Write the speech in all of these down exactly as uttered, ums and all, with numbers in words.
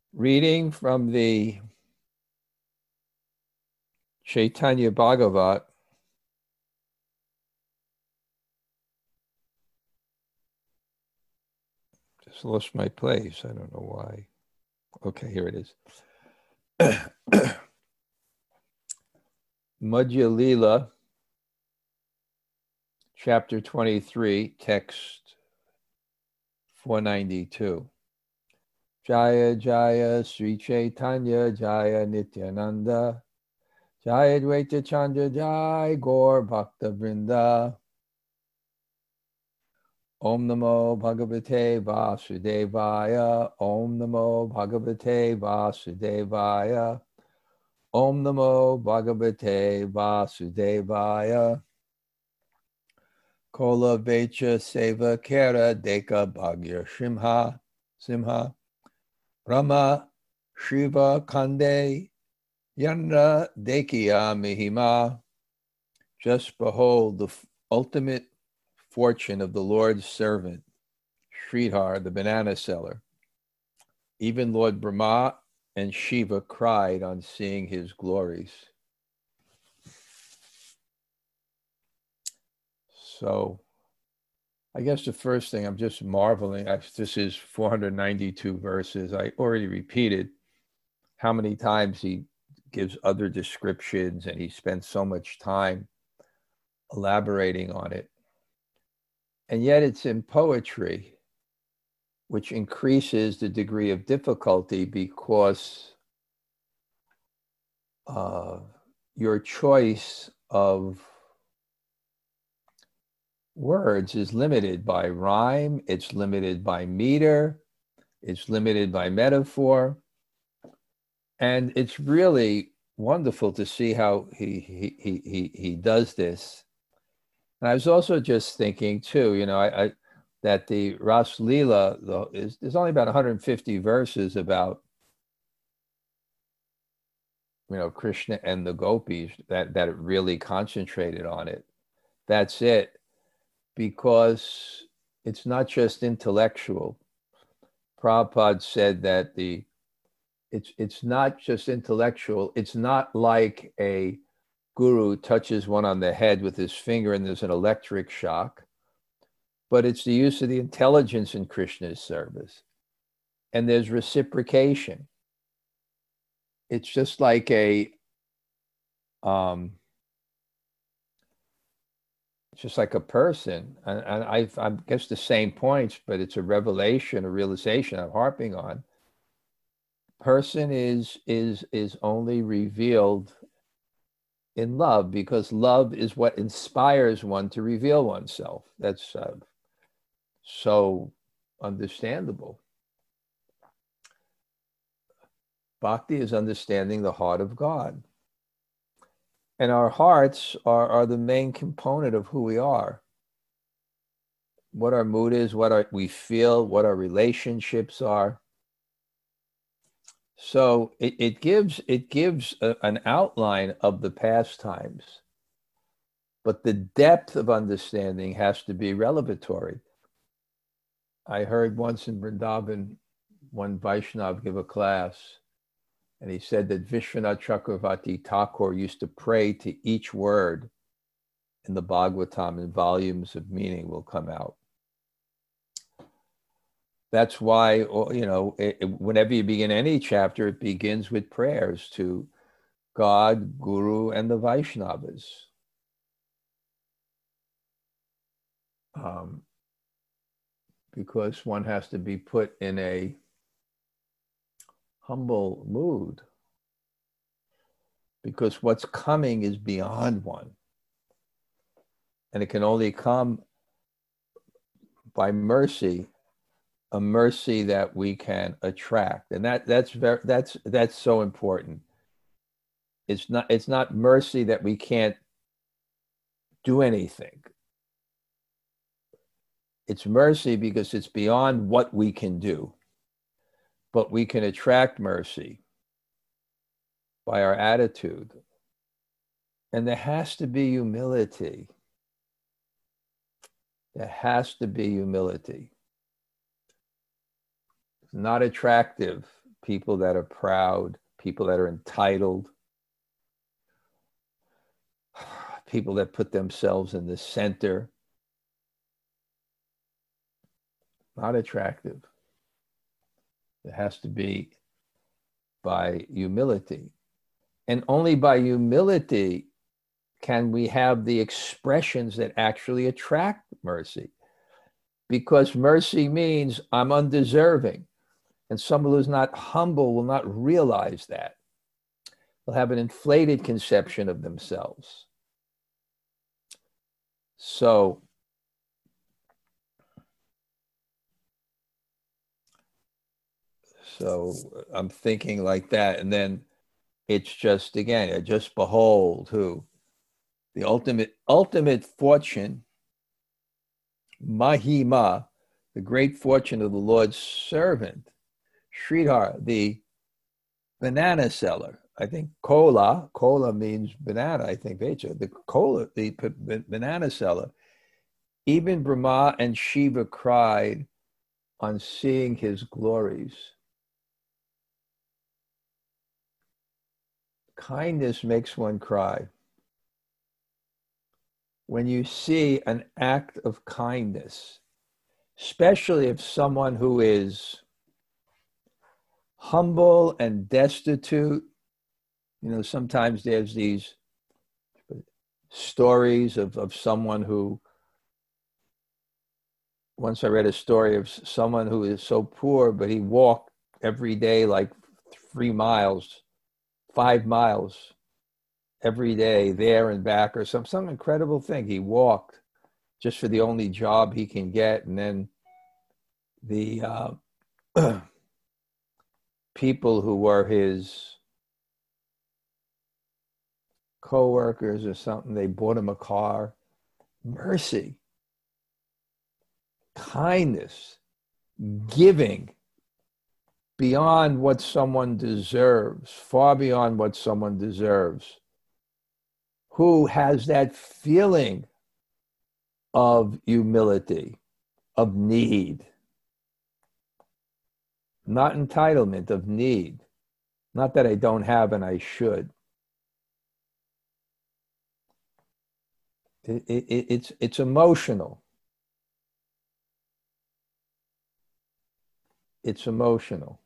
Reading from the Chaitanya Bhagavat, just lost my place. I don't know why. Okay, here it is. Madhya Lila, chapter twenty-three, text four ninety-two. Jaya Jaya Sri Chaitanya Jaya Nityananda Jaya Dvaita Chandra Jaya Gaur Bhakta Vrinda. Om Namo Bhagavate Vasudevaya. Om Namo Bhagavate Vasudevaya. Om Namo Bhagavate Vasudevaya. Kola Vecha Seva Kera Deka Bhagya Shimha Simha Brahma Shiva Kande Yandra Dekiya Mihima. Just behold the ultimate fortune of the Lord's servant, Sridhar, the banana seller. Even Lord Brahma and Shiva cried on seeing his glories. So I guess the first thing, I'm just marveling. I, this is four hundred ninety-two verses. I already repeated how many times he gives other descriptions and he spends so much time elaborating on it. And yet it's in poetry, which increases the degree of difficulty because uh, your choice of words is limited by rhyme, it's limited by meter, it's limited by metaphor. And it's really wonderful to see how he he he he, he does this. And I was also just thinking too, you know, I, I that the Ras Lila though is there's only about one hundred fifty verses about, you know, Krishna and the gopis that that it really concentrated on it. That's it, because it's not just intellectual. Prabhupada said that the it's it's not just intellectual. It's not like a guru touches one on the head with his finger and there's an electric shock, but it's the use of the intelligence in Krishna's service. And there's reciprocation. It's just like a, um, just like a person. And, and I, I guess the same points, but it's a revelation, a realization I'm harping on. Person is is is only revealed in love, because love is what inspires one to reveal oneself. That's uh, so understandable. Bhakti is understanding the heart of God. And our hearts are, are the main component of who we are. What our mood is, what our, we feel, what our relationships are. So it, it gives it gives a, an outline of the pastimes, but the depth of understanding has to be revelatory. I heard once in Vrindavan, one Vaishnav give a class, and he said that Vishwanath Chakravarti Thakur used to pray to each word in the Bhagavatam, and volumes of meaning will come out. That's why, you know, it, whenever you begin any chapter, it begins with prayers to God, Guru, and the Vaishnavas. Um, because one has to be put in a humble mood, because what's coming is beyond one. And it can only come by mercy, a mercy that we can attract. And that that's very that's that's so important. It's not it's not mercy that we can't do anything. It's mercy because it's beyond what we can do. But we can attract mercy by our attitude. And there has to be humility. There has to be humility. It's not attractive. people that are proud, people that are entitled, people that put themselves in the center. Not attractive. It has to be by humility. And only by humility can we have the expressions that actually attract mercy. Because mercy means I'm undeserving. And someone who's not humble will not realize that. They'll have an inflated conception of themselves. So, so I'm thinking like that. And then it's just, again, just behold who? The ultimate, ultimate fortune, Mahima, the great fortune of the Lord's servant, Sridhar, the banana seller. I think kola, kola means banana, I think, the kola, the banana seller. Even Brahma and Shiva cried on seeing his glories. Kindness makes one cry. When you see an act of kindness, especially if someone who is humble and destitute, you know, sometimes there's these stories of, of someone who, once I read a story of someone who is so poor, but he walked every day like three miles, five miles every day there and back, or some, some incredible thing. He walked just for the only job he can get. And then the uh, people who were his co-workers or something, they bought him a car. Mercy, kindness, giving beyond what someone deserves, far beyond what someone deserves. Who has that feeling of humility, of need, not entitlement, of need. Not that I don't have and I should. It, it, it's, it's emotional. It's emotional.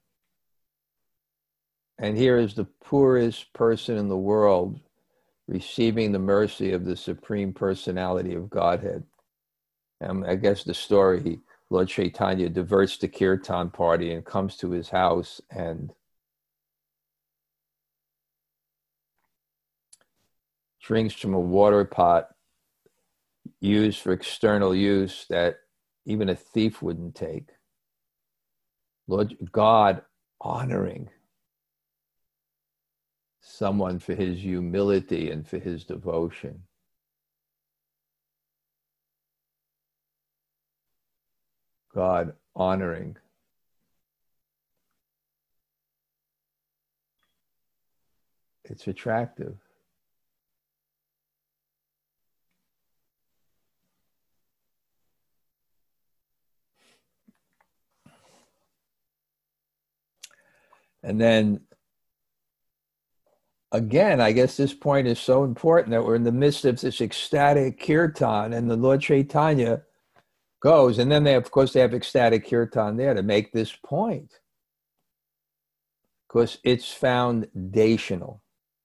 And here is the poorest person in the world receiving the mercy of the Supreme Personality of Godhead. Um, I guess the story, he, Lord Chaitanya diverts the kirtan party and comes to his house and drinks from a water pot used for external use that even a thief wouldn't take. Lord God honoring someone for his humility and for his devotion. God honoring. It's attractive. And then again, I guess this point is so important that we're in the midst of this ecstatic kirtan, and the Lord Chaitanya goes, and then they, of course, they have ecstatic kirtan there to make this point, because it's foundational.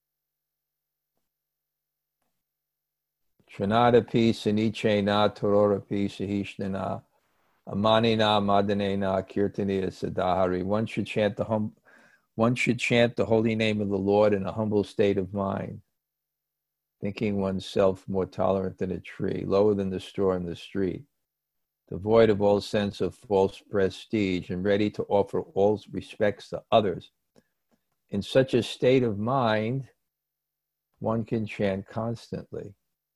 Chanadapi sanichena tororapi sahishnana amanina madanena kirtaniya sadahari. One should chant the hum. One should chant the holy name of the Lord in a humble state of mind, thinking oneself more tolerant than a tree, lower than the straw in the street, devoid of all sense of false prestige, and ready to offer all respects to others. In such a state of mind, one can chant constantly.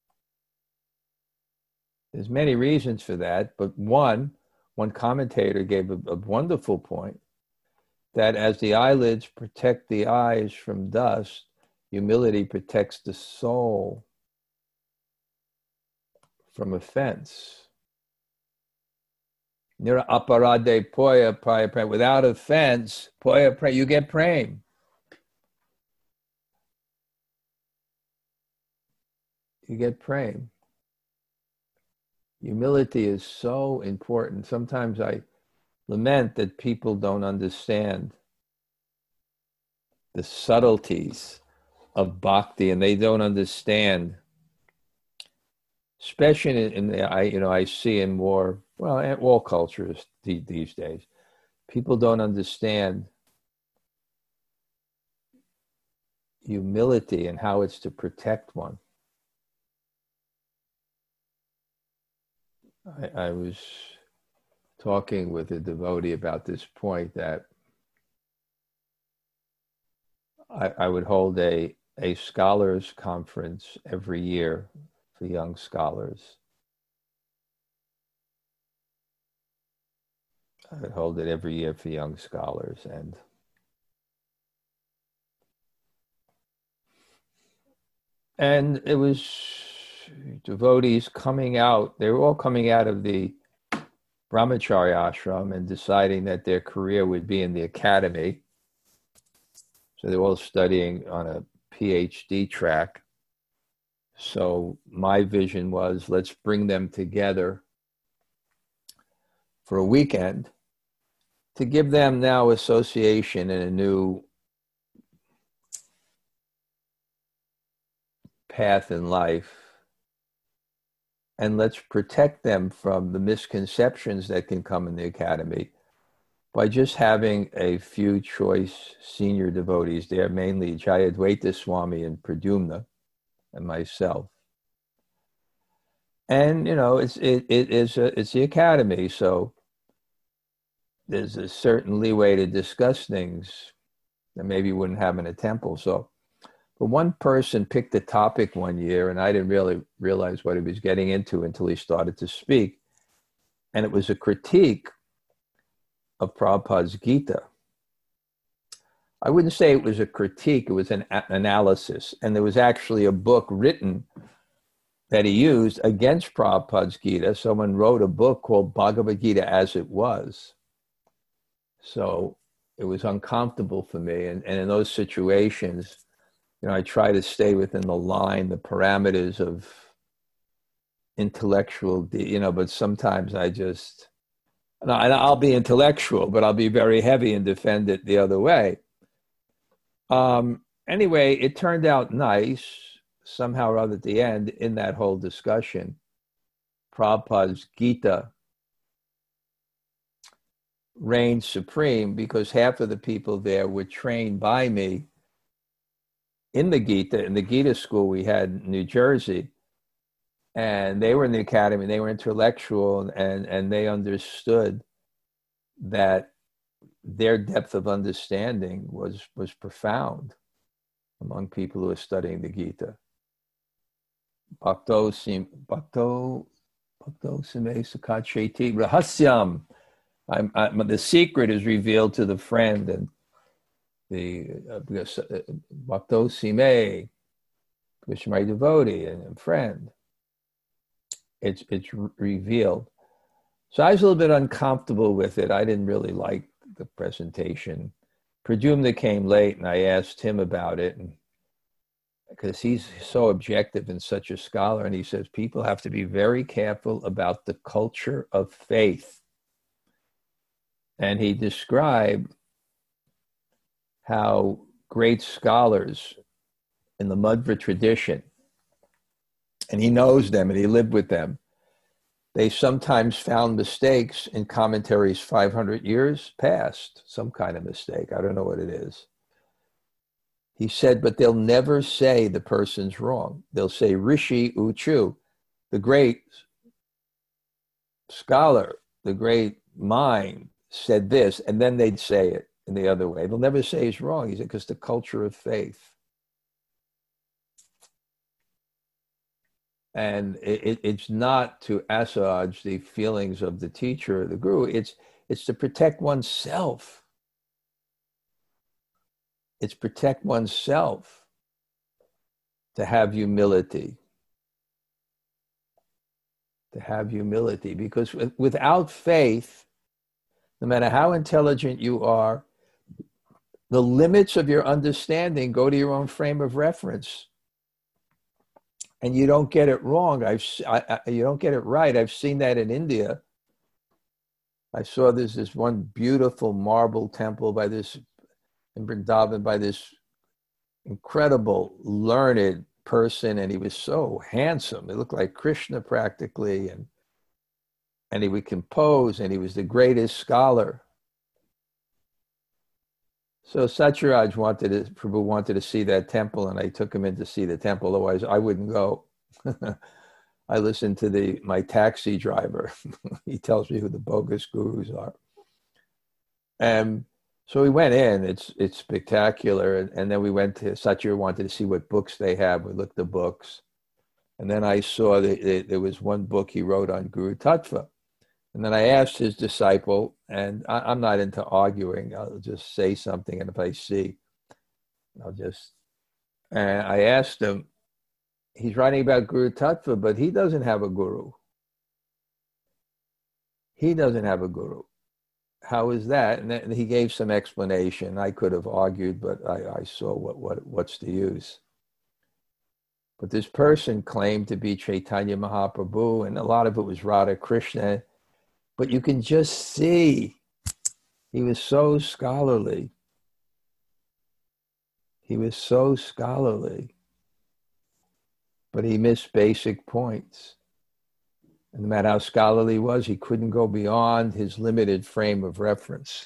There's many reasons for that, but one, one commentator gave a, a wonderful point, that as the eyelids protect the eyes from dust, humility protects the soul from offense. Nira aparade poya paya prem. Without offense, poya prem, you get prem. You get prem. Humility is so important. Sometimes I lament that people don't understand the subtleties of bhakti, and they don't understand, especially in, in the, I, you know, I see in more, well, in all cultures these days, people don't understand humility and how it's to protect one. I, I was talking with a devotee about this point, that I, I would hold a, a scholars conference every year for young scholars. I would hold it every year for young scholars, and and it was devotees coming out. They were all coming out of the Brahmacharya ashram and deciding that their career would be in the academy. So they were all studying on a PhD track. So my vision was, let's bring them together for a weekend to give them now association in a new path in life. And let's protect them from the misconceptions that can come in the academy by just having a few choice senior devotees there, mainly Jayadvaita Swami and Pradyumna and myself. And, you know, it's it, it is a, it's the academy, so there's a certain leeway to discuss things that maybe you wouldn't have in a temple. So, but one person picked a topic one year, and I didn't really realize what he was getting into until he started to speak. And it was a critique of Prabhupada's Gita. I wouldn't say it was a critique, it was an a- analysis. And there was actually a book written that he used against Prabhupada's Gita. Someone wrote a book called Bhagavad Gita as it was. So it was uncomfortable for me. And, and in those situations, you know, I try to stay within the line, the parameters of intellectual, you know, but sometimes I just, and I'll be intellectual, but I'll be very heavy and defend it the other way. Um, anyway, it turned out nice, somehow or other at the end, in that whole discussion. Prabhupada's Gita reigned supreme because half of the people there were trained by me in the Gita, in the Gita school we had in New Jersey. And they were in the academy, they were intellectual, and, and they understood that their depth of understanding was, was profound among people who are studying the Gita. Bhakto sim, bhakto, bhakto sime sakacheti rahasyam. I'm, I'm, the secret is revealed to the friend, and the uh, because uh, bhakto sime, because my devotee and friend. It's it's revealed. So I was a little bit uncomfortable with it. I didn't really like the presentation. Pradyumna came late, and I asked him about it, and because he's so objective and such a scholar, and he says people have to be very careful about the culture of faith. And he described how great scholars in the Madhva tradition, and he knows them and he lived with them, they sometimes found mistakes in commentaries five hundred years past, some kind of mistake. I don't know what it is. He said, but they'll never say the person's wrong. They'll say Rishi Uchu, the great scholar, the great mind said this, and then they'd say it in the other way. They'll never say he's wrong. He said, because the culture of faith. And it, it's not to assuage the feelings of the teacher or the guru. It's, it's to protect oneself. It's protect oneself to have humility. To have humility. Because without faith, No matter how intelligent you are, the limits of your understanding go to your own frame of reference. And you don't get it wrong. I've, I, I, you don't get it right. I've seen that in India. I saw there's this one beautiful marble temple by this, in Vrindavan, by this incredible, learned person, and he was so handsome. He looked like Krishna practically, and and he would compose, and he was the greatest scholar. So Satyaraj wanted to, Prabhu wanted to see that temple, and I took him in to see the temple. Otherwise, I wouldn't go. I listened to the my taxi driver. He tells me who the bogus gurus are. And so we went in. It's it's spectacular. And, and then we went to, Satyaraj wanted to see what books they have. We looked at the books. And then I saw that there was one book he wrote on Guru Tattva. And then I asked his disciple, and I, I'm not into arguing. I'll just say something, and if I see, I'll just, and I asked him, he's writing about Guru Tattva, but he doesn't have a guru. He doesn't have a guru. How is that? And then he gave some explanation. I could have argued, but I, I saw what, what what's the use. But this person claimed to be Chaitanya Mahaprabhu, and a lot of it was Radha Krishna. But you can just see he was so scholarly. He was so scholarly. But he missed basic points. And no matter how scholarly he was, he couldn't go beyond his limited frame of reference.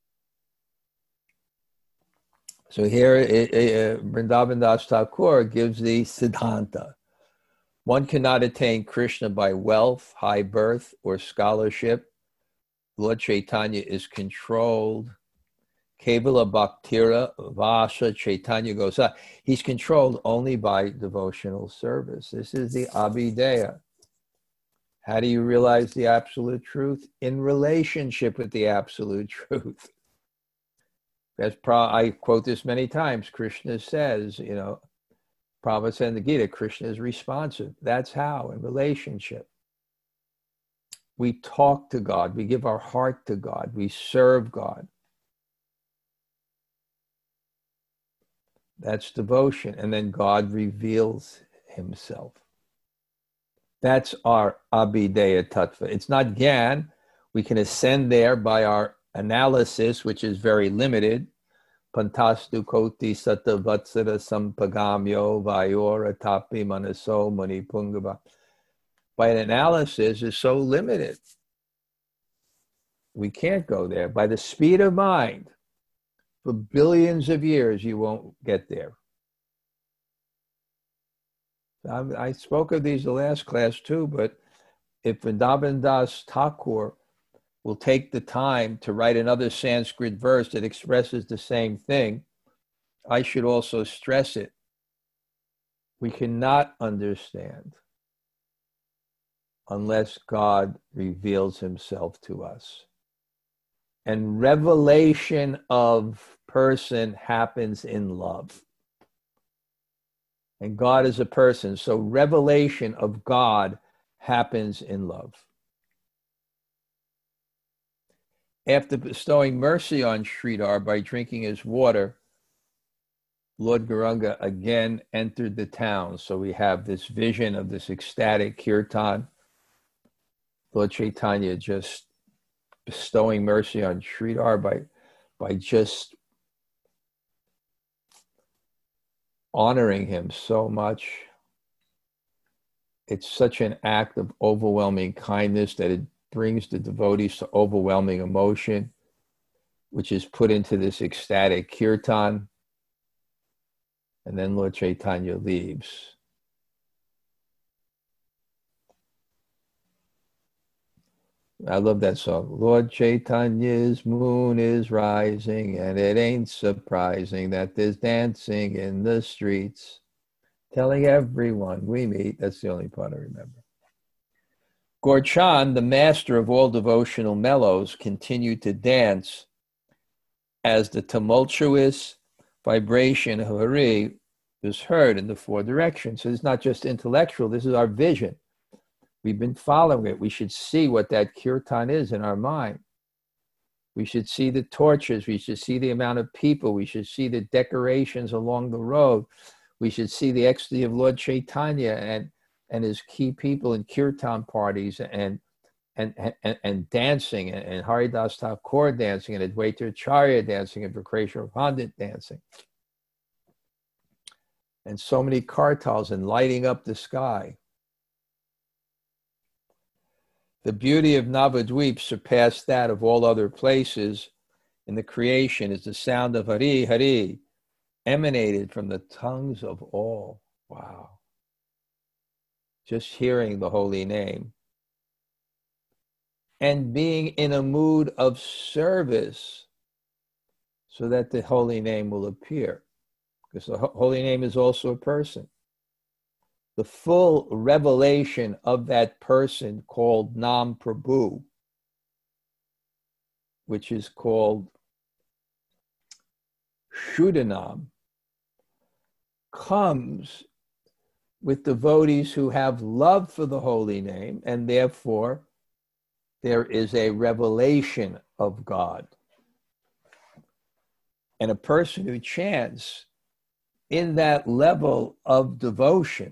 So here, it, it, Vrindavan Das Thakur gives the Siddhanta. One cannot attain Krishna by wealth, high birth, or scholarship. Lord Chaitanya is controlled. Kevala Bhaktira Vasa Chaitanya Gosa. He's controlled only by devotional service. This is the Abhideya. How do you realize the absolute truth? In relationship with the absolute truth. As I quote this many times, Krishna says, you know, Prabhupada said in the Gita, Krishna is responsive. That's how, in relationship. We talk to God. We give our heart to God. We serve God. That's devotion. And then God reveals himself. That's our Abhideya Tattva. It's not Gyan. We can ascend there by our analysis, which is very limited. Pantastu koti sata vatsara sampagamyo vayora tapi manaso mani pungava. By an analysis is so limited. We can't go there. By the speed of mind, for billions of years, you won't get there. I, I spoke of these the last class too, but if Vrindavan Das Thakur will take the time to write another Sanskrit verse that expresses the same thing, I should also stress it. We cannot understand unless God reveals himself to us. And revelation of person happens in love. And God is a person, so revelation of God happens in love. After bestowing mercy on Sridhar by drinking his water, Lord Gauranga again entered the town. So we have this vision of this ecstatic kirtan. Lord Chaitanya just bestowing mercy on Sridhar by, by just honoring him so much. It's such an act of overwhelming kindness that it brings the devotees to overwhelming emotion, which is put into this ecstatic kirtan. And then Lord Chaitanya leaves. I love that song. Lord Chaitanya's moon is rising, and it ain't surprising that there's dancing in the streets, telling everyone we meet. That's the only part I remember. Gaur Chand, the master of all devotional mellows, continued to dance as the tumultuous vibration of Hari was heard in the four directions. So it's not just intellectual, this is our vision. We've been following it. We should see what that kirtan is in our mind. We should see the torches. We should see the amount of people. We should see the decorations along the road. We should see the ecstasy of Lord Chaitanya and, and his key people in kirtan parties and and and, and dancing and, and Haridas Thakur dancing and Advaita Acharya dancing and Vikreshwar Pandit dancing. And so many kartals and lighting up the sky. The beauty of Navadvip surpassed that of all other places in the creation is the sound of Hari Hari emanated from the tongues of all. Wow. Just hearing the holy name. And being in a mood of service so that the holy name will appear. Because the holy name is also a person. The full revelation of that person called Nam Prabhu, which is called Shuddhanam, comes with devotees who have love for the holy name, and therefore there is a revelation of God. And a person who chants in that level of devotion,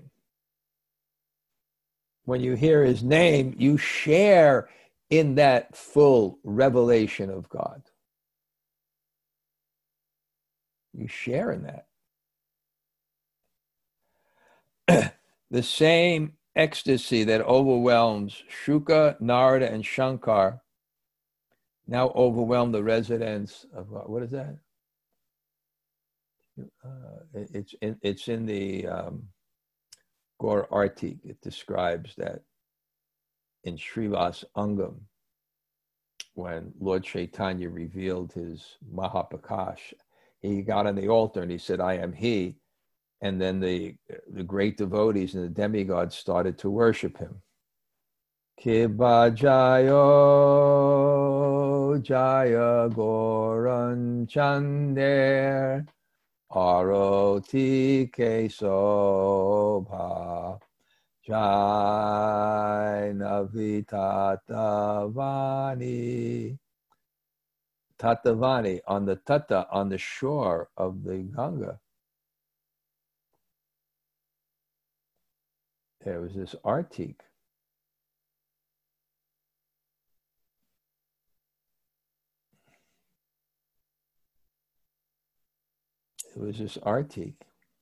when you hear his name, you share in that full revelation of God. You share in that. The same ecstasy that overwhelms Shuka, Narada, and Shankar now overwhelm the residents of, what is that? Uh, it's, in, it's in the um, Gaur Artik. It describes that in Srivas Angam, when Lord Chaitanya revealed his Mahapakash, he got on the altar and he said, I am he. And then the, the great devotees and the demigods started to worship him. Kiba Jayo Jaya Goran Chander Aroti Kesobha Jai Navi Tatavani. Tatavani, on the Tata, on the shore of the Ganga. There was this Artik. It was this Artik.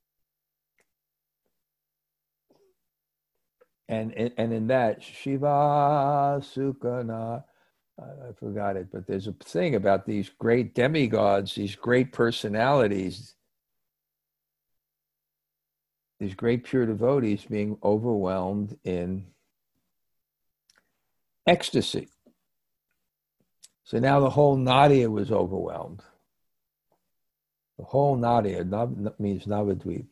And, and in that, Shiva Sukana, I forgot it, but there's a thing about these great demigods, these great personalities, these great pure devotees being overwhelmed in ecstasy. So now the whole Nadia was overwhelmed. The whole Nadia Nav, means Navadvip.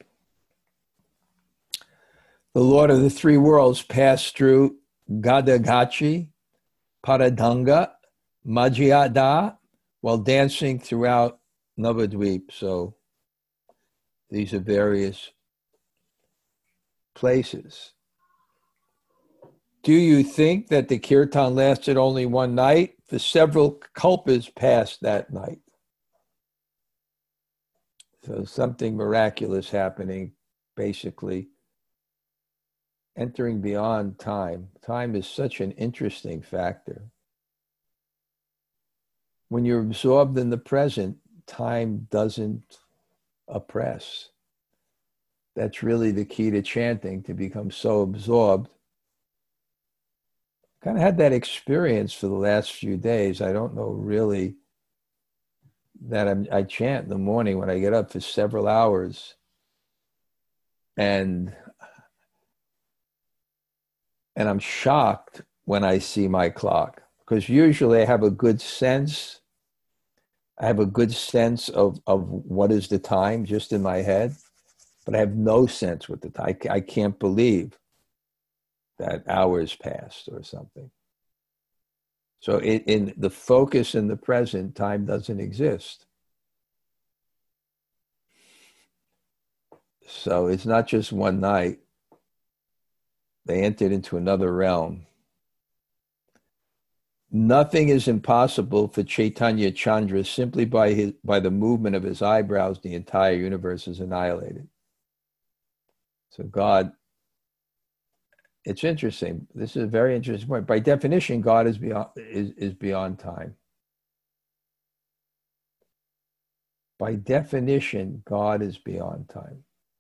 The Lord of the three worlds passed through Gadagachi, Paradanga, Majyada, while dancing throughout Navadvip. So these are various places. Do you think that the kirtan lasted only one night? For several kalpas passed that night. So something miraculous happening, basically entering beyond time. Time is such an interesting factor. When you're absorbed in the present, time doesn't oppress. That's really the key to chanting, to become so absorbed. Kind of had that experience for the last few days. I don't know really that I'm, I chant in the morning when I get up for several hours. And And I'm shocked when I see my clock, because usually I have a good sense. I have a good sense of, of what is the time just in my head, but I have no sense with the time. I, I can't believe that hours passed or something. So it, in the focus in the present, time doesn't exist. So it's not just one night. They entered into another realm. Nothing is impossible for Chaitanya Chandra. Simply by his by the movement of his eyebrows, the entire universe is annihilated. So God, it's interesting. This is a very interesting point. By definition, God is beyond is, is beyond time. By definition, God is beyond time.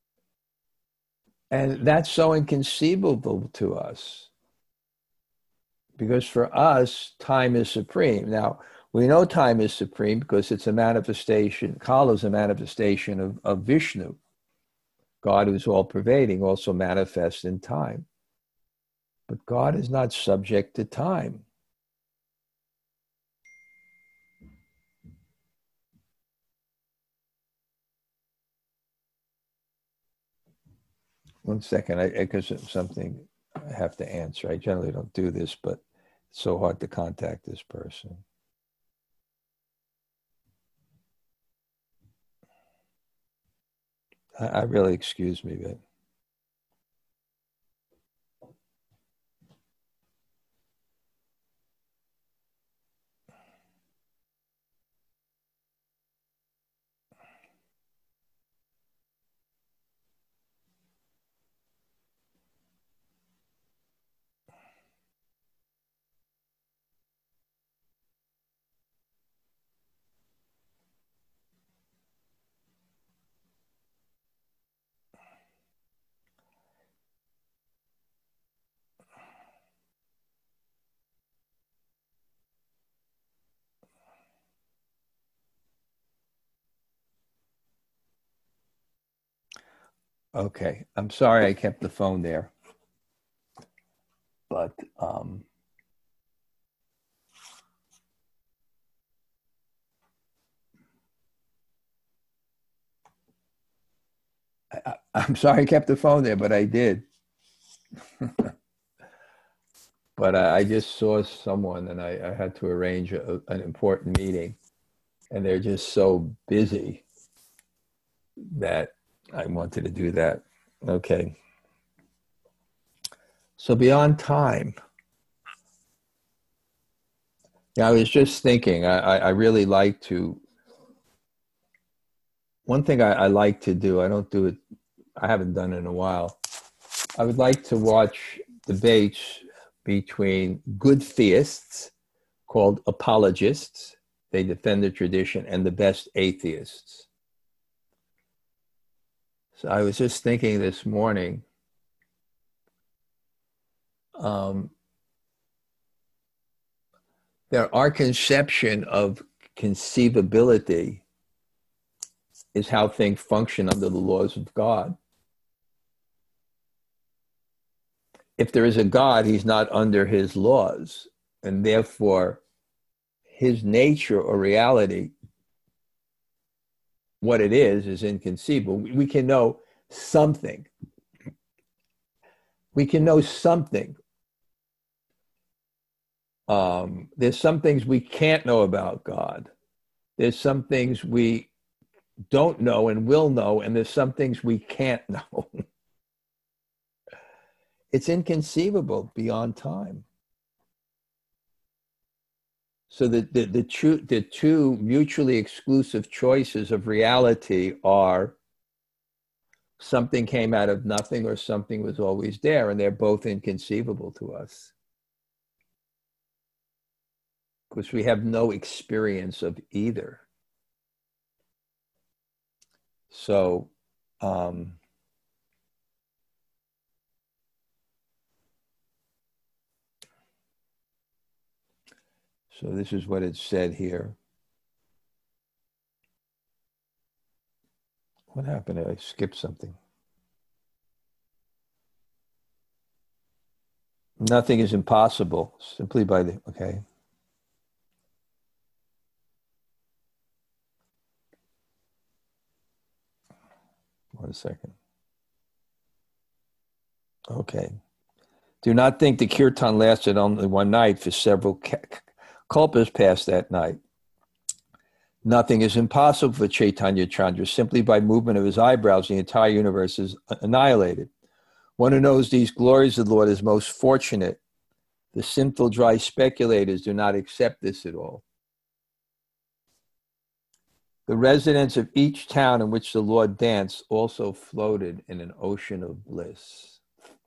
And that's so inconceivable to us. Because for us, time is supreme. Now, we know time is supreme because it's a manifestation, Kala is a manifestation of, of Vishnu. God, who's all-pervading, also manifests in time. But God is not subject to time. One second, I, because it's something I have to answer. I generally don't do this, but it's so hard to contact this person. I, I really excuse me, but okay. I'm sorry I kept the phone there. But um, I, I'm sorry I kept the phone there, but I did. But I, I just saw someone and I, I had to arrange a, an important meeting. And they're just so busy that I wanted to do that. Okay. So beyond time. Yeah, I was just thinking, I, I really like to, one thing I, I like to do, I don't do it, I haven't done it in a while. I would like to watch debates between good theists called apologists. They defend the tradition, and the best atheists. So I was just thinking this morning, um, that our conception of conceivability is how things function under the laws of God. If there is a God, he's not under his laws, and therefore his nature or reality, what it is, is inconceivable. We can know something. We can know something. Um, there's some things we can't know about God. There's some things we don't know and will know, and there's some things we can't know. It's inconceivable beyond time. So the, the, the, two, the two mutually exclusive choices of reality are something came out of nothing or something was always there, and they're both inconceivable to us. Because we have no experience of either. So, um, so this is what it said here. What happened? I skipped something. Nothing is impossible simply by the, okay. One second. Okay. Do not think the kirtan lasted only one night, for several kalpas passed that night. Nothing is impossible for Chaitanya Chandra. Simply by movement of his eyebrows, the entire universe is annihilated. One who knows these glories of the Lord is most fortunate. The sinful, dry speculators do not accept this at all. The residents of each town in which the Lord danced also floated in an ocean of bliss.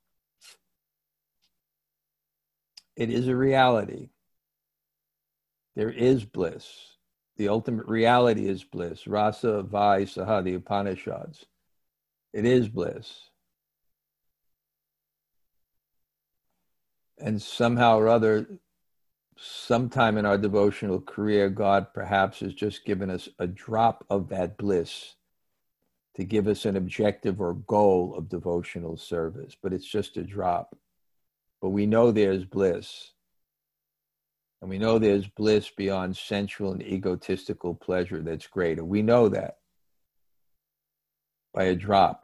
It is a reality. There is bliss. The ultimate reality is bliss. Rasa, Vai, Saha, the Upanishads. It is bliss. And somehow or other, sometime in our devotional career, God perhaps has just given us a drop of that bliss to give us an objective or goal of devotional service. But it's just a drop. But we know there's bliss. And we know there's bliss beyond sensual and egotistical pleasure that's greater. We know that by a drop.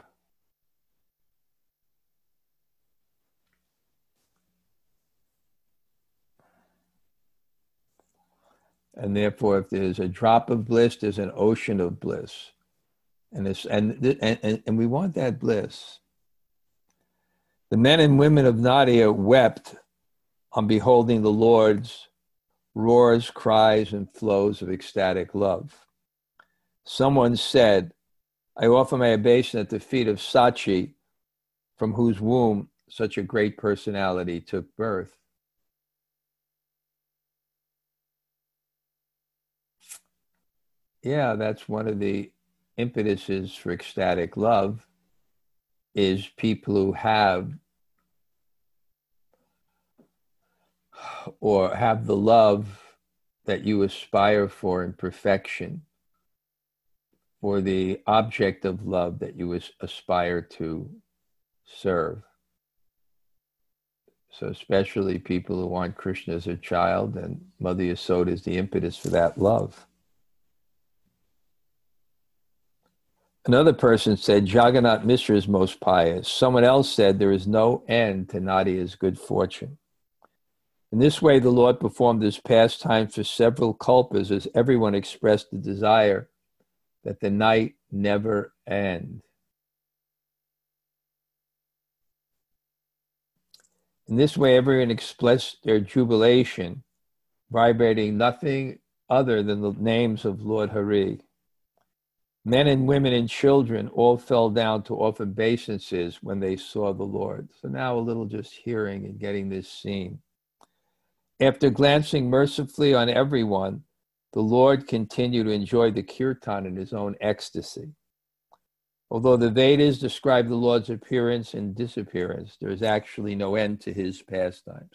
And therefore, if there's a drop of bliss, there's an ocean of bliss. And, this, and, and, and we want that bliss. The men and women of Nadia wept on beholding the Lord's roars, cries, and flows of ecstatic love. Someone said, I offer my obeisance at the feet of Sachi, from whose womb such a great personality took birth. Yeah, that's one of the impetuses for ecstatic love, is people who have or have the love that you aspire for in perfection, for the object of love that you aspire to serve. So especially people who want Krishna as a child, and Mother Yasoda is the impetus for that love. Another person said, Jagannath Mishra is most pious. Someone else said, there is no end to Nadia's good fortune. In this way, the Lord performed his pastimes for several kalpas, as everyone expressed the desire that the night never end. In this way, everyone expressed their jubilation, vibrating nothing other than the names of Lord Hari. Men and women and children all fell down to offer obeisances when they saw the Lord. So now a little just hearing and getting this scene. After glancing mercifully on everyone, the Lord continued to enjoy the kirtan in his own ecstasy. Although the Vedas describe the Lord's appearance and disappearance, there is actually no end to his pastimes.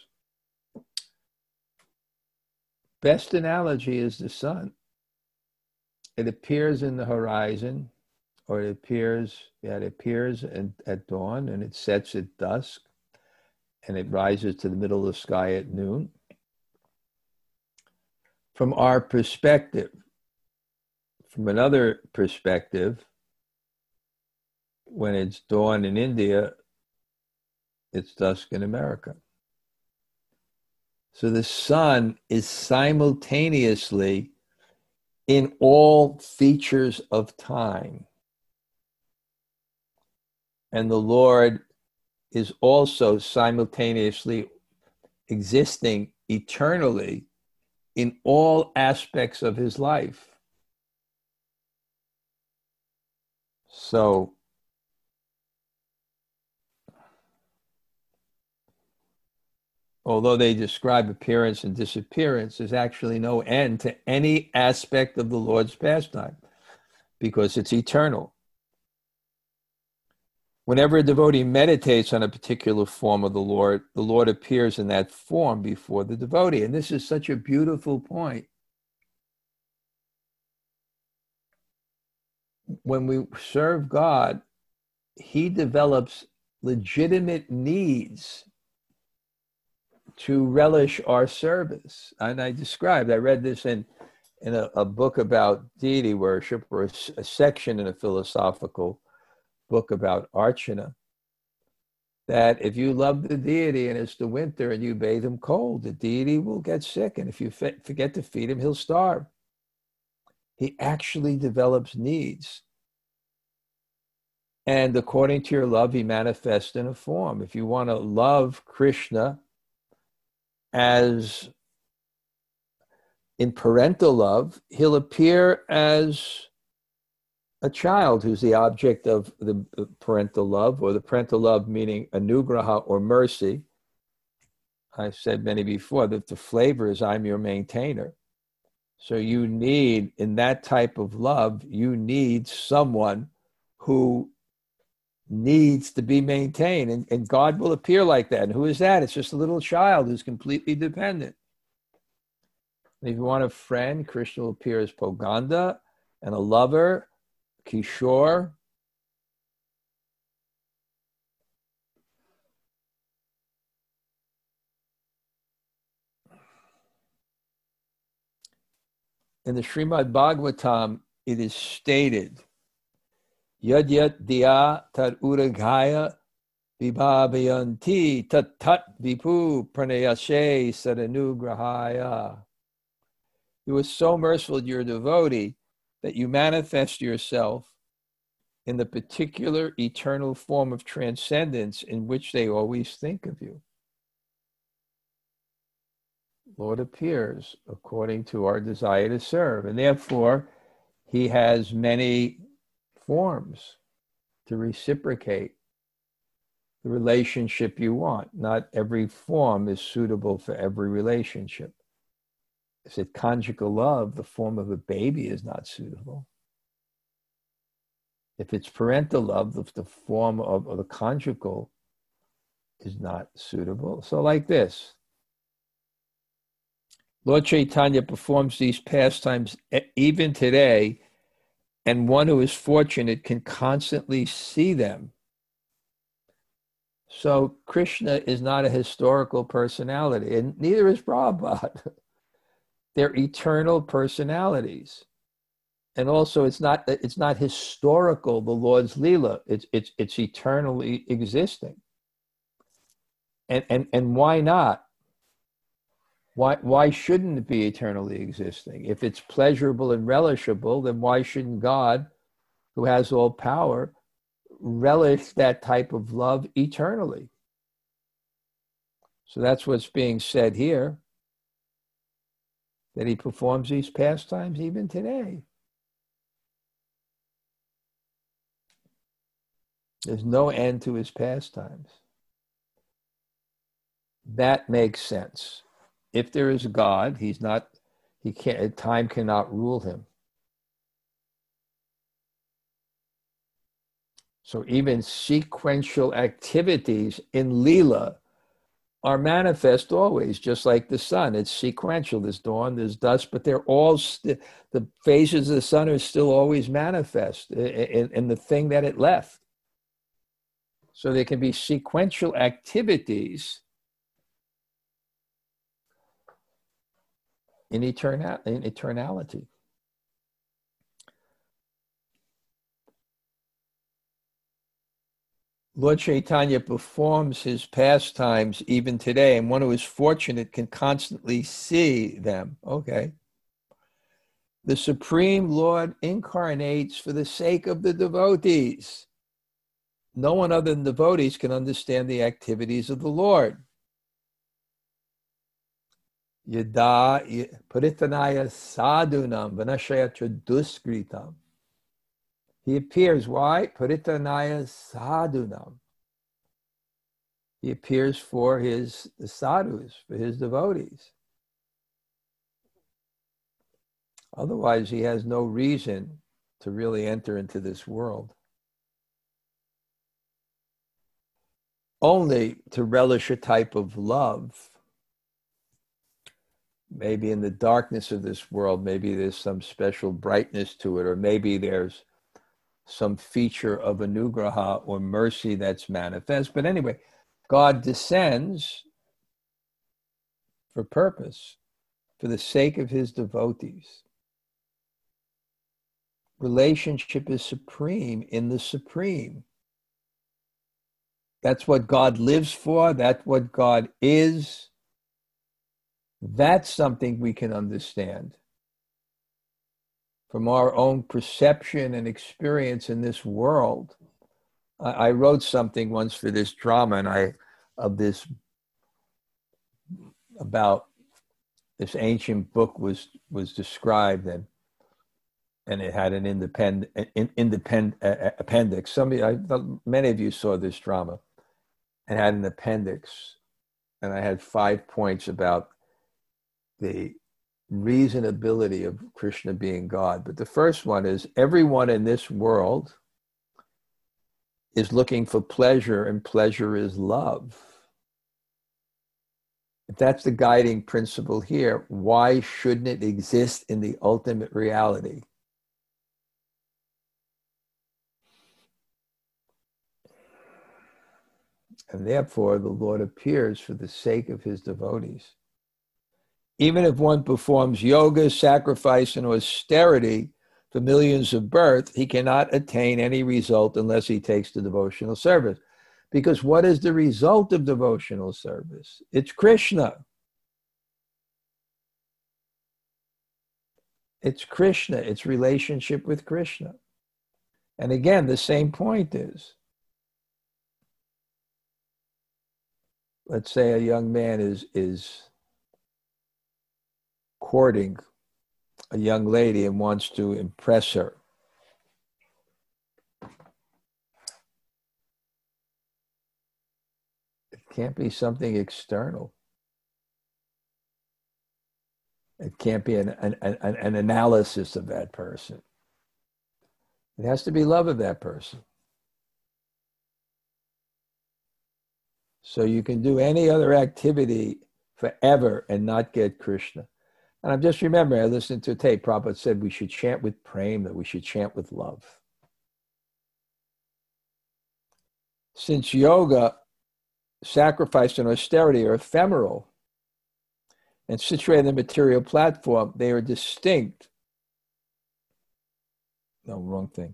Best analogy is the sun. It appears in the horizon, or it appears, yeah, it appears at, at dawn, and it sets at dusk, and it rises to the middle of the sky at noon. From our perspective, from another perspective, when it's dawn in India, it's dusk in America. So the sun is simultaneously in all features of time. And the Lord is also simultaneously existing eternally in all aspects of his life. So, although they describe appearance and disappearance, there's actually no end to any aspect of the Lord's pastime, because it's eternal. Whenever a devotee meditates on a particular form of the Lord, the Lord appears in that form before the devotee. And this is such a beautiful point. When we serve God, he develops legitimate needs to relish our service. And I described, I read this in, in a, a book about deity worship, or a, a section in a philosophical book about Archana, that if you love the deity and it's the winter and you bathe him cold, the deity will get sick. And if you fe- forget to feed him, he'll starve. He actually develops needs. And according to your love, he manifests in a form. If you want to love Krishna as in parental love, he'll appear as a child who's the object of the parental love, or the parental love meaning anugraha or mercy. I've said many before that the flavor is I'm your maintainer. So you need, in that type of love, you need someone who needs to be maintained. And, and God will appear like that. And who is that? It's just a little child who's completely dependent. If you want a friend, Krishna will appear as Poganda, and a lover, Kishore. In the Srimad Bhagavatam, it is stated, Yad yat diya tat uragaya vibhabayanti tat tat vipu pranayashe sadanugrahaya. You are so merciful to your devotee that you manifest yourself in the particular eternal form of transcendence in which they always think of you. Lord appears according to our desire to serve, and therefore he has many forms to reciprocate the relationship you want. Not every form is suitable for every relationship. If it's conjugal love, the form of a baby is not suitable. If it's parental love, the, the form of, of the conjugal is not suitable. So like this, Lord Chaitanya performs these pastimes even today, and one who is fortunate can constantly see them. So Krishna is not a historical personality, and neither is Prabhupada. They're eternal personalities. And also it's not it's not historical, the Lord's Leela. It's it's it's eternally existing. And and and why not? Why why shouldn't it be eternally existing? If it's pleasurable and relishable, then why shouldn't God, who has all power, relish that type of love eternally? So that's what's being said here, that he performs these pastimes even today. There's no end to his pastimes. That makes sense. If there is a God, he's not, he can't, time cannot rule him. So even sequential activities in Leela are manifest always, just like the sun. It's sequential. There's dawn, there's dusk, but they're all, st- the phases of the sun are still always manifest in, in the thing that it left. So there can be sequential activities in, eternal, in eternality. Lord Chaitanya performs his pastimes even today, and one who is fortunate can constantly see them. Okay. The Supreme Lord incarnates for the sake of the devotees. No one other than devotees can understand the activities of the Lord. Yada paritanaya sadhunam vanashayatra duskritam. He appears, why? Paritanaya sadhunam. He appears for his the sadhus, for his devotees. Otherwise, he has no reason to really enter into this world. Only to relish a type of love. Maybe in the darkness of this world, maybe there's some special brightness to it, or maybe there's some feature of anugraha or mercy that's manifest. But anyway, God descends for purpose, for the sake of his devotees. Relationship is supreme in the supreme. That's what God lives for. That's what God is. That's something we can understand from our own perception and experience in this world. I, I wrote something once for this drama, and I of this about this ancient book was was described, and and it had an independent in, independent uh, appendix. Somebody, I, many of you saw this drama, and had an appendix, and I had five points about the reasonability of Krishna being God. But the first one is everyone in this world is looking for pleasure, and pleasure is love. If that's the guiding principle here, why shouldn't it exist in the ultimate reality? And therefore, the Lord appears for the sake of his devotees. Even if one performs yoga, sacrifice, and austerity for millions of births, he cannot attain any result unless he takes the devotional service. Because what is the result of devotional service? It's Krishna. It's Krishna. It's relationship with Krishna. And again, the same point is, let's say a young man is, is courting a young lady and wants to impress her. It can't be something external. It can't be an, an, an, an analysis of that person. It has to be love of that person. So you can do any other activity forever and not get Krishna. And I'm just remembering, I listened to a tape, Prabhupada said we should chant with prema, that we should chant with love. Since yoga, sacrifice, and austerity are ephemeral and situated in the material platform, they are distinct. No, wrong thing.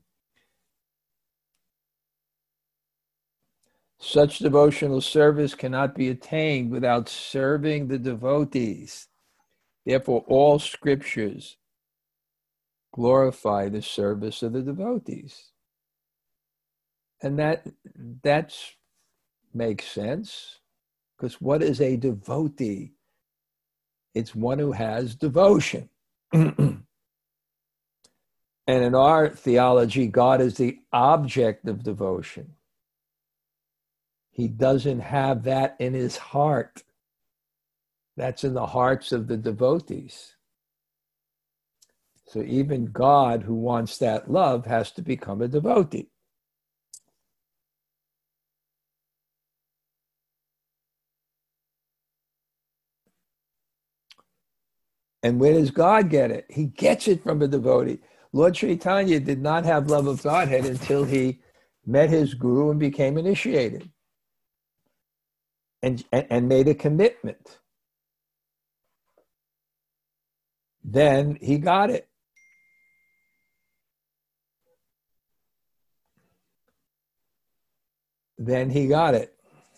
Such devotional service cannot be attained without serving the devotees. Therefore, all scriptures glorify the service of the devotees. And that that's makes sense, because what is a devotee? It's one who has devotion. And in our theology, God is the object of devotion. He doesn't have that in his heart. That's in the hearts of the devotees. So even God, who wants that love, has to become a devotee. And where does God get it? He gets it from a devotee. Lord Chaitanya did not have love of Godhead until he met his guru and became initiated and, and, and made a commitment. Then he got it. Then he got it.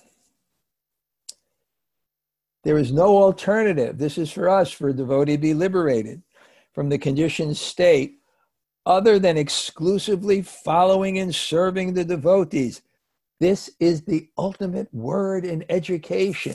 There is no alternative. This is for us, for a devotee to be liberated from the conditioned state other than exclusively following and serving the devotees. This is the ultimate word in education.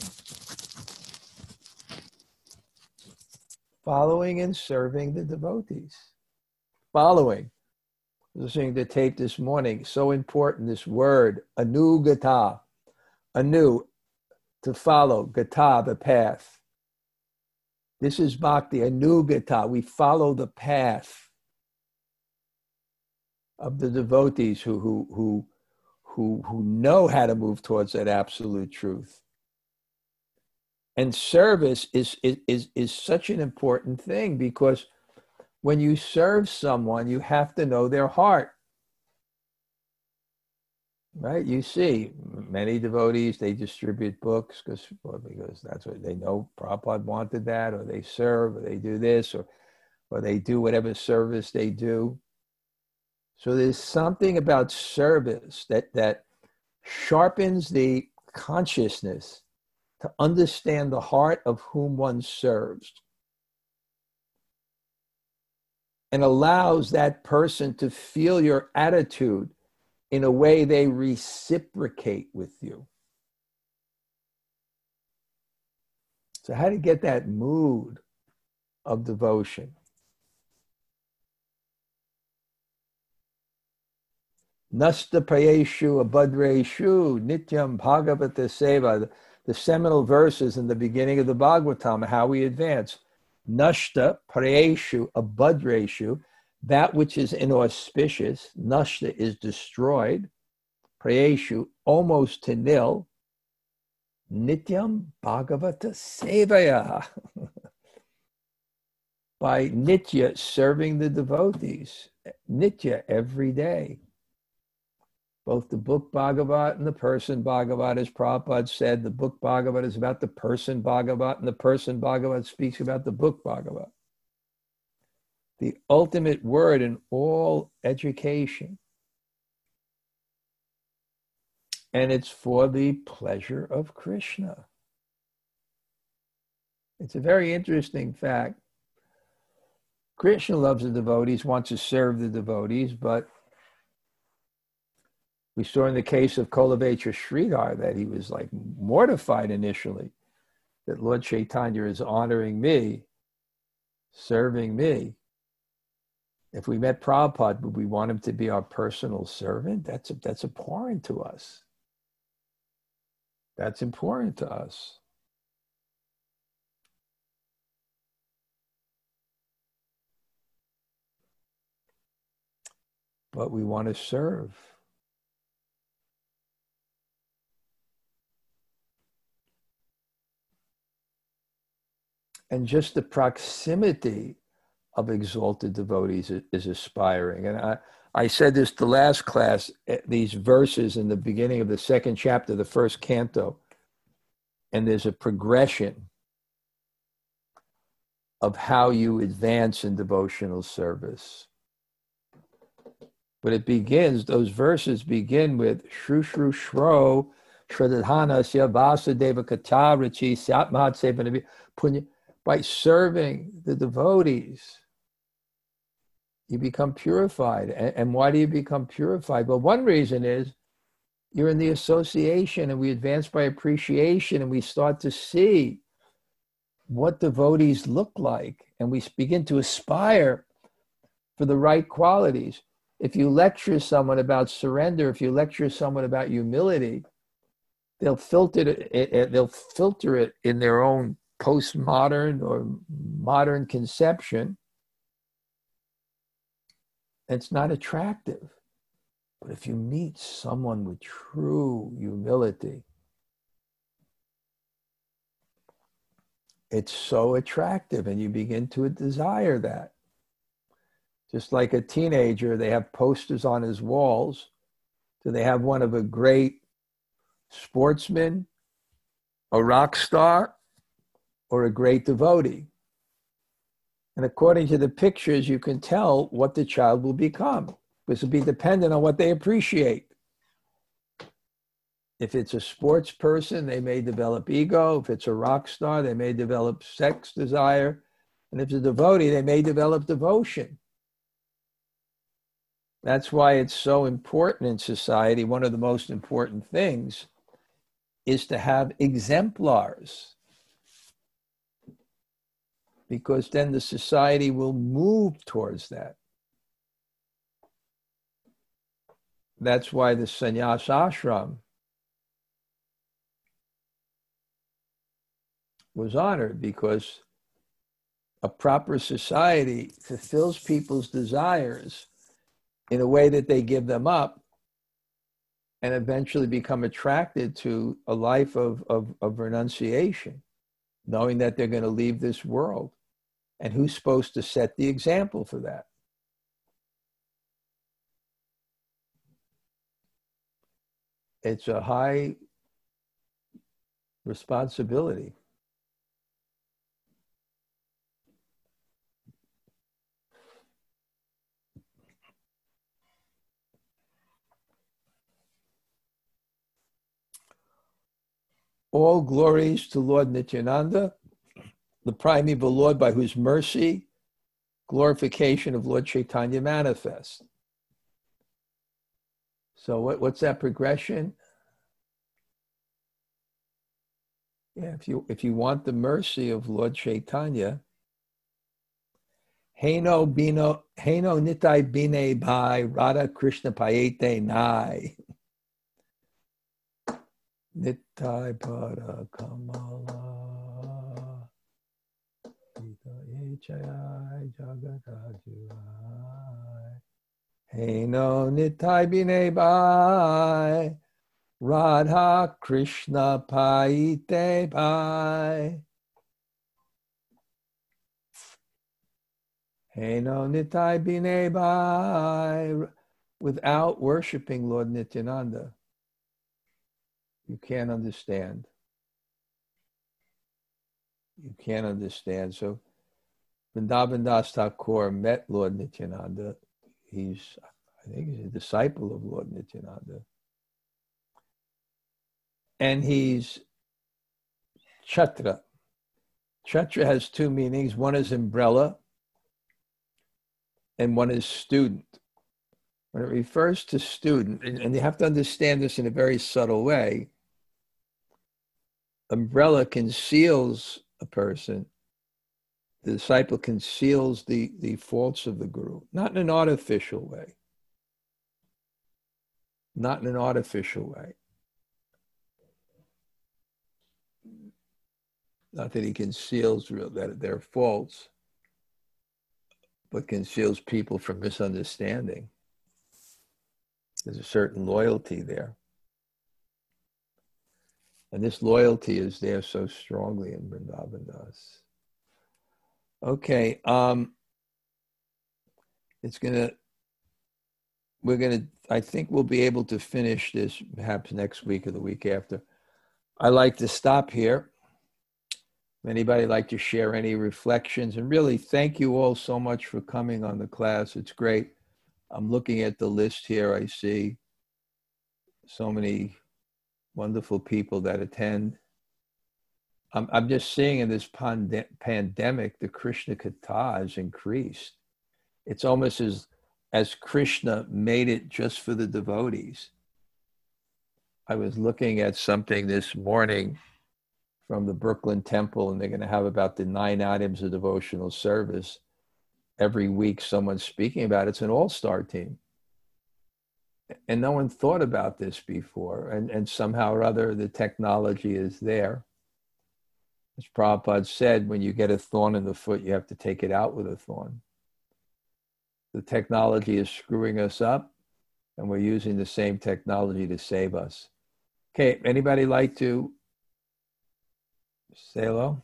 Following and serving the devotees. Following. Listening to tape this morning, so important, this word, anugata. Anu, to follow, gata, the path. This is bhakti, anugata. We follow the path of the devotees who, who, who, who, who know how to move towards that absolute truth. And service is, is, is, is such an important thing, because when you serve someone, you have to know their heart. Right? You see, many devotees, they distribute books because, well, because that's what they know. Prabhupada wanted that, or they serve, or they do this, or, or they do whatever service they do. So there's something about service that, that sharpens the consciousness to understand the heart of whom one serves, and allows that person to feel your attitude in a way they reciprocate with you. So how to get that mood of devotion? Nasta Prayeshu Abhadreshu Nityam Bhagavata Seva. The seminal verses in the beginning of the Bhagavatam, how we advance. Nashta Prayeshu Abhadreshu, that which is inauspicious. Nashta is destroyed. Prayeshu, almost to nil. Nityam Bhagavata Sevaya. By Nitya, serving the devotees. Nitya, every day. Both the book Bhagavat and the person Bhagavat, as Prabhupada said, the book Bhagavat is about the person Bhagavat, and the person Bhagavat speaks about the book Bhagavat. The ultimate word in all education. And it's for the pleasure of Krishna. It's a very interesting fact. Krishna loves the devotees, wants to serve the devotees, but we saw in the case of Kolavecha Sridhar that he was like mortified initially that Lord Chaitanya is honoring me, serving me. If we met Prabhupada, would we want him to be our personal servant? That's, that's abhorrent to us. That's important to us. But we want to serve. And just the proximity of exalted devotees is, is aspiring. And I, I said this the last class, these verses in the beginning of the second chapter, the first canto, and there's a progression of how you advance in devotional service. But it begins, those verses begin with Shru Shru Shro, Shradhana Syavasa Deva Katarachi, Satmat Sevanavi Punya. By serving the devotees, you become purified. And, and why do you become purified? Well, one reason is you're in the association, and we advance by appreciation, and we start to see what devotees look like, and we begin to aspire for the right qualities. If you lecture someone about surrender, if you lecture someone about humility, they'll filter it, it, they'll filter it in their own postmodern or modern conception. It's not attractive. But if you meet someone with true humility, it's so attractive, and you begin to desire that. Just like a teenager, they have posters on his walls. Do they have one of a great sportsman, a rock star, or a great devotee? And according to the pictures, you can tell what the child will become. This will be dependent on what they appreciate. If it's a sports person, they may develop ego. If it's a rock star, they may develop sex desire. And if it's a devotee, they may develop devotion. That's why it's so important in society. One of the most important things is to have exemplars, because then the society will move towards that. That's why the sannyas ashram was honored, because a proper society fulfills people's desires in a way that they give them up and eventually become attracted to a life of, of, of renunciation, knowing that they're going to leave this world. And who's supposed to set the example for that? It's a high responsibility. All glories to Lord Nityananda, the primeval Lord, by whose mercy glorification of Lord Chaitanya manifests. So what, what's that progression? Yeah, if you if you want the mercy of Lord Chaitanya, Heno Bino Heno Nitai Bine Bhai Radha Krishna Payete Nai Nitai Pada Kamala Jai Jagadajai Heno Nitai Bine Bhai Radha Krishna Payete Bhai Heno Nitai Bine Bhai. Without worshiping Lord Nityananda, you can't understand. You can't understand. So Vrindavan Das Thakur met Lord Nityananda. He's, I think he's a disciple of Lord Nityananda. And he's Chhatra. Chhatra has two meanings. One is umbrella and one is student. When it refers to student, and, and you have to understand this in a very subtle way, umbrella conceals a person. The disciple conceals the, the faults of the guru, not in an artificial way. Not in an artificial way. Not that he conceals real, that their faults, but conceals people from misunderstanding. There's a certain loyalty there. And this loyalty is there so strongly in Vrindavan Das. Okay, um, it's gonna, we're gonna, I think we'll be able to finish this perhaps next week or the week after. I like to stop here. Anybody like to share any reflections? And really, thank you all so much for coming on the class. It's great. I'm looking at the list here. I see so many wonderful people that attend. I'm, I'm just seeing in this pande- pandemic, the Krishna Katha has increased. It's almost as, as Krishna made it just for the devotees. I was looking at something this morning from the Brooklyn Temple, and they're going to have about the nine items of devotional service. Every week, someone's speaking about it. It's an all-star team. And no one thought about this before. And, and somehow or other, the technology is there. As Prabhupada said, when you get a thorn in the foot, you have to take it out with a thorn. The technology is screwing us up, and we're using the same technology to save us. Okay, anybody like to say hello?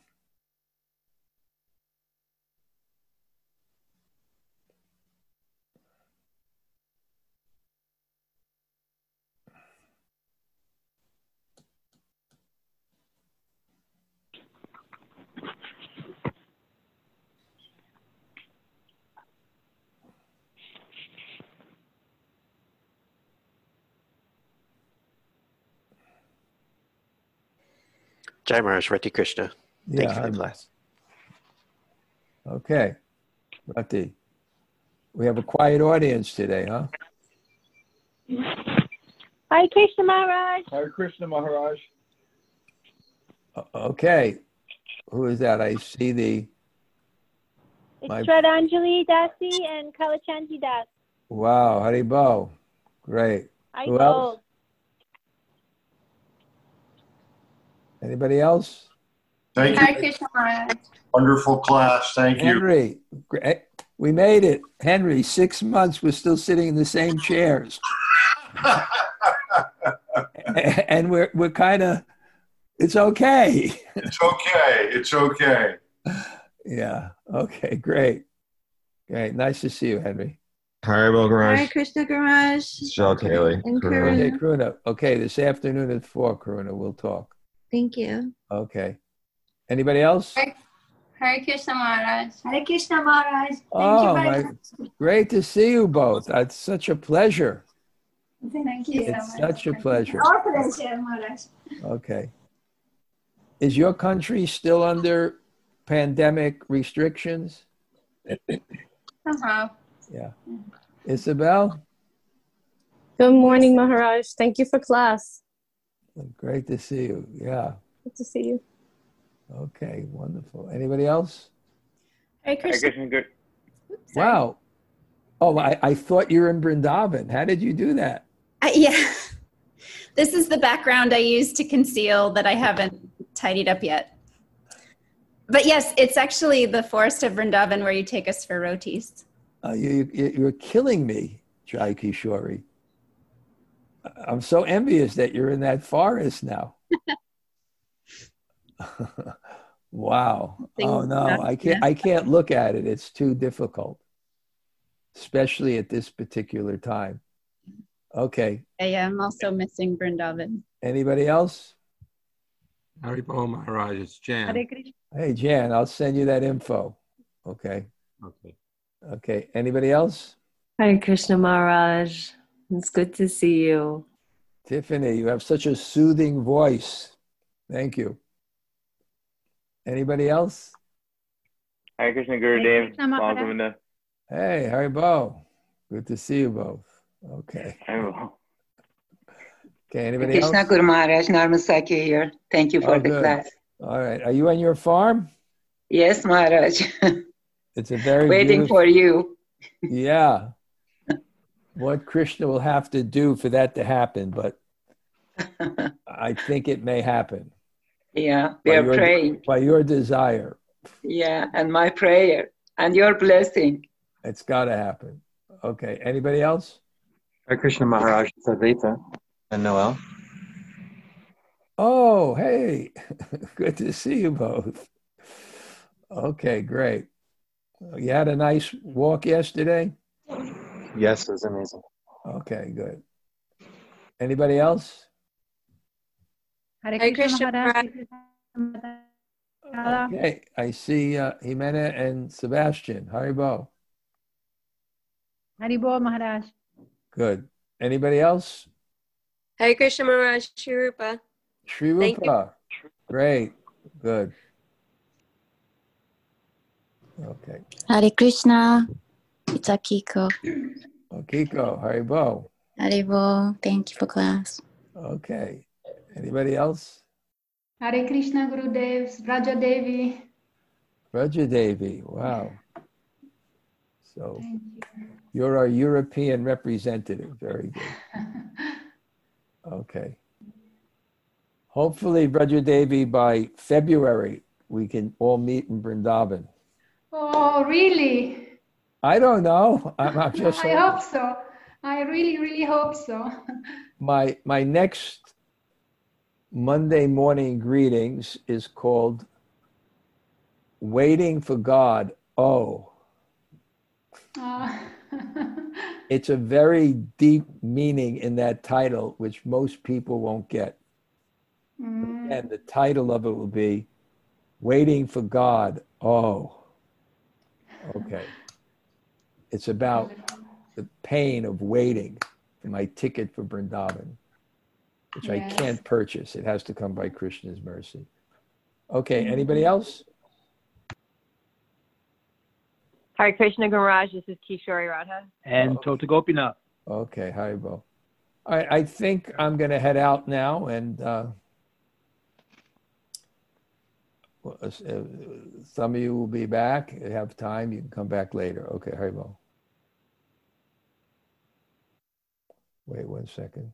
Jai Maharaj, Rati Krishna. Thank Yeah, you for the I'm, class. okay. Rati, we have a quiet audience today, huh? Hare Krishna Maharaj. Hare Krishna Maharaj. Okay. Who is that? I see the... It's My... Shraddhanjali Dasi and Kalachanti Das. Wow, Haribo. Great. Haribo. Who else? Anybody else? Thank you. Hare Krishna Maharaj. Wonderful class. Thank you. Henry. We made it. Henry, six months, we're still sitting in the same chairs. And we're we're kind of, it's okay. It's okay. It's okay. Yeah. Okay, great. Great. Nice to see you, Henry. Haribo Garage. Hare Krishna Garage. Shal Kaylee. And Karuna. Okay, Karuna. Karuna. Okay, this afternoon at four, Karuna, we'll talk. Thank you. Okay. Anybody else? Hare Krishna Maharaj. Hare Krishna Maharaj. Thank Oh, you very my, much. great to see you both. It's such a pleasure. Thank you so It's much. such a pleasure. Our pleasure, Maharaj. Okay. Is your country still under pandemic restrictions? Somehow. Yeah. Isabel? Good morning, Maharaj. Thank you for class. Great to see you. Yeah. Good to see you. Okay, wonderful. Anybody else? Hare Hare Krishna. Krishna Guru. Oops, sorry. Wow. Oh, I, I thought you were in Vrindavan. How did you do that? Uh, yeah. This is the background I use to conceal that I haven't tidied up yet. But yes, it's actually the forest of Vrindavan where you take us for rotis. Uh, you, you, you're killing me, Jai Kishori. I'm so envious that you're in that forest now. Wow. Oh no, I can't I can't look at it. It's too difficult, especially at this particular time. Okay. Yeah, yeah, I'm also missing Vrindavan. Anybody else? Haribo Maharaj, it's Jan. Hare Krishna. Hey Jan, I'll send you that info. Okay. Okay. Okay. Anybody else? Hare Krishna Maharaj. It's good to see you. Tiffany, you have such a soothing voice. Thank you. Anybody else? Hare Krishna Hare Gurudev. Krishna Maharaj. Bhagavinda. Hey, Haribo. Good to see you both. Okay. Haribo. Okay, anybody Krishna else? Guru Maharaj, Narmasaki here. Thank you for Oh, the good. class. All right. Are you on your farm? Yes, Maharaj. It's a very Waiting beautiful. for you. Yeah. What Krishna will have to do for that to happen, but I think it may happen. Yeah, we By are your- praying. By your desire. Yeah, and my prayer and your blessing. It's got to happen. Okay. Anybody else? Hare Krishna Maharaj, it's Advaita. And Noel. Oh, hey. Good to see you both. Okay, great. You had a nice walk yesterday? Yes, it was amazing. Okay, good. Anybody else? Hare Hare Krishna Krishna Maharaj. Okay, I see uh, Jimena and Sebastian. Haribo. Haribo Maharaj. Good. Anybody else? Hare Krishna Maharaj, Shri Rupa. Shri Thank you. Rupa. Great. Good. Okay. Hare Krishna. It's Akiko. Akiko, Haribo. Haribo. Thank you for class. Okay. Anybody else? Hare Krishna Gurudev. Raja Devi. Raja Devi. Wow. So Thank you. you're our European representative. Very good. Okay. Hopefully, Raja Devi, by February, we can all meet in Vrindavan. Oh, really? I don't know. I'm, I'm just I hope so. I really, really hope so. my my next Monday morning greetings is called Waiting for God. Oh, Uh, it's a very deep meaning in that title, which most people won't get. mm, And the title of it will be Waiting for God. Oh, okay. It's about the pain of waiting for my ticket for Vrindavan, which I Yes. can't purchase. It has to come by Krishna's mercy. Okay, anybody else? Hare Krishna Garaj, this is Kishori Radha. And Tota Gopinath. Okay, Haribo. All right, I think I'm going to head out now, and uh, well, uh, some of you will be back. If you have time, you can come back later. Okay, Haribo. Wait one second.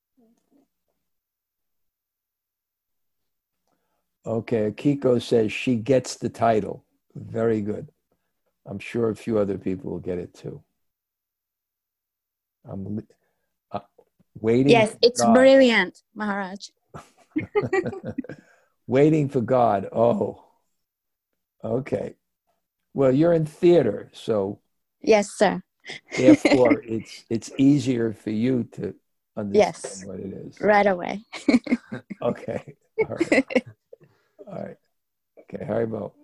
Okay, Kiko says she gets the title. Very good. I'm sure a few other people will get it too. I'm uh, waiting. Yes, for it's God. brilliant, Maharaj. Waiting for God. Oh, okay. Well, you're in theater, so Yes, sir. therefore it's it's easier for you to understand Yes. what it is. Right away. Okay. All right. All right. Okay, Haribo.